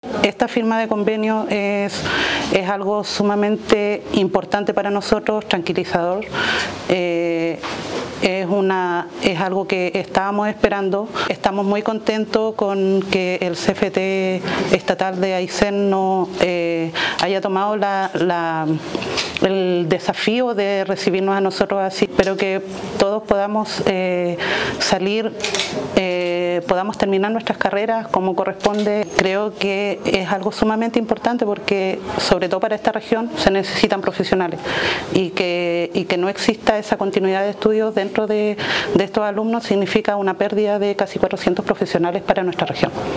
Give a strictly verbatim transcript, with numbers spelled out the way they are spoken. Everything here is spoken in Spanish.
Esta firma de convenio es, es algo sumamente importante para nosotros, tranquilizador. Eh, es, una, es algo que estábamos esperando. Estamos muy contentos con que el C F T estatal de Aysén no, eh, haya tomado la, la, el desafío de recibirnos a nosotros así. Espero que todos podamos eh, salir, eh, podamos terminar nuestras carreras como corresponde. Creo que es algo sumamente importante porque, sobre todo para esta región, se necesitan profesionales y que, y que no exista esa continuidad de estudios dentro de, de estos alumnos significa una pérdida de casi cuatrocientos profesionales para nuestra región.